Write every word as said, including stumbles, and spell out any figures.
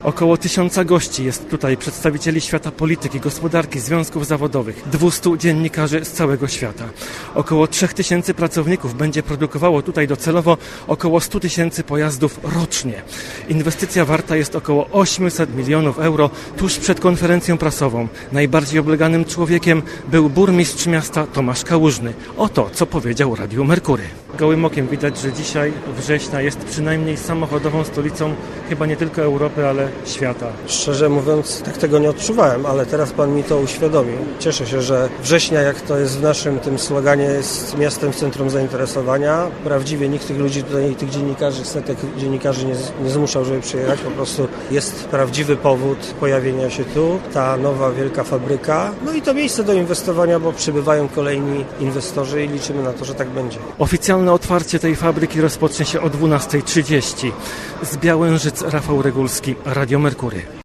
Około tysiąca gości jest tutaj, przedstawicieli świata polityki, gospodarki, związków zawodowych, dwustu dziennikarzy z całego świata. Około trzech tysięcy pracowników będzie produkowało tutaj docelowo około stu tysięcy pojazdów rocznie. Inwestycja warta jest około osiemset milionów euro. Tuż przed konferencją prasową najbardziej obleganym człowiekiem był burmistrz miasta Tomasz Kałużny. Oto, co powiedział Radiu Merkury. Gołym okiem widać, że dzisiaj września jest przynajmniej samochodową stolicą chyba nie tylko Europy, ale świata. Szczerze mówiąc, tak tego nie odczuwałem, ale teraz pan mi to uświadomił. Cieszę się, że września, jak to jest w naszym tym sloganie, jest miastem w centrum zainteresowania. Prawdziwie nikt tych ludzi tutaj, tych dziennikarzy, setek dziennikarzy nie, nie zmuszał, żeby przyjechać. Po prostu jest prawdziwy powód pojawienia się tu. Ta nowa wielka fabryka. No i to miejsce do inwestowania, bo przybywają kolejni inwestorzy i liczymy na to, że tak będzie. Oficjalne otwarcie tej fabryki rozpocznie się o dwunasta trzydzieści. Z Białężyc Rafał Regulski, Radio Merkury.